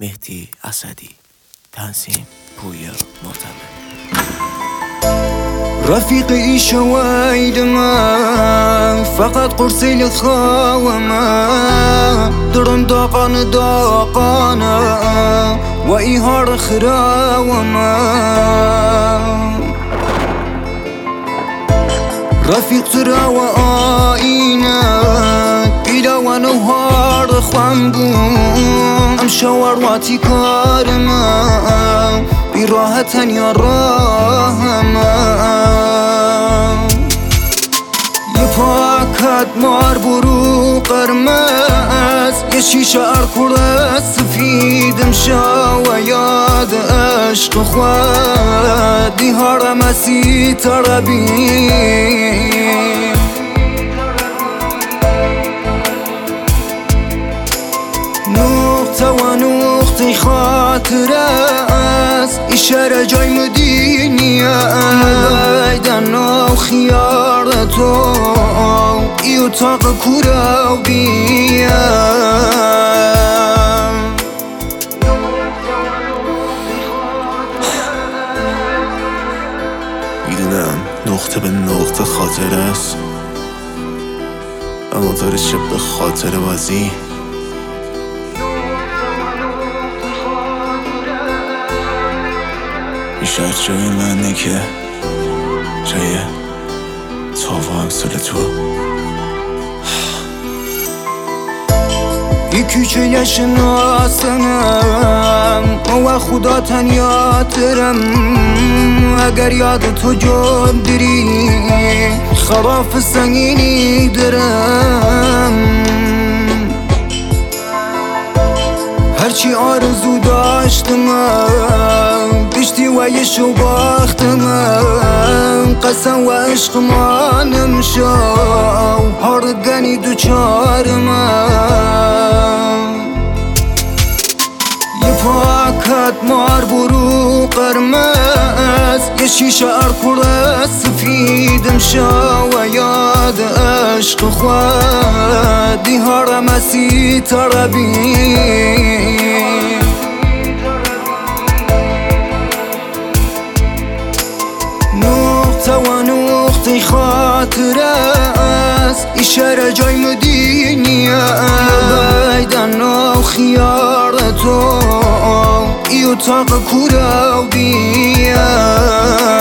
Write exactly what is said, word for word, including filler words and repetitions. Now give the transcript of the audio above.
مهدی اسدی، تنظیم پویا معتمد. رفيقي شوايد ما فقط قرصي لخاوما درن داقان داقانا وإيهار خراوما رفيق ترى وآينا إلى ونهار خوانبون أم شوارواتي كارما براحة يا راهما يفاكت مار برو قرمز يشيش أركور سفيد مشا وياد عشق خواد دي هرمسي تربي نقطة ونقطة خاطر است إشارة جای مدینیه ایدن و خیار تو ای اتاق کورا و بیم میدونم نقطه به نقطه خاطر است، اما داره چه به خاطر بازی. بیشتر جای منه که جای تو و امثال تو. یکی چه یشناسنم و خدا تنیاترم اگر یاد تو جان داری خلاف سنگینی درم هرچی آرزو داشتم دشتی و یشو باختم قسم و عشق ما نمشاو هارگانی دو چارم یه پاکت مار برو قرمز یه شیشه ارکور سفید مشا و یاد عشق خواد دی هرمسی تربی نقطه و نقطه خاطر است إشارة جای مدینیه ایدن و خیار تو ای اتاق کورا و بیم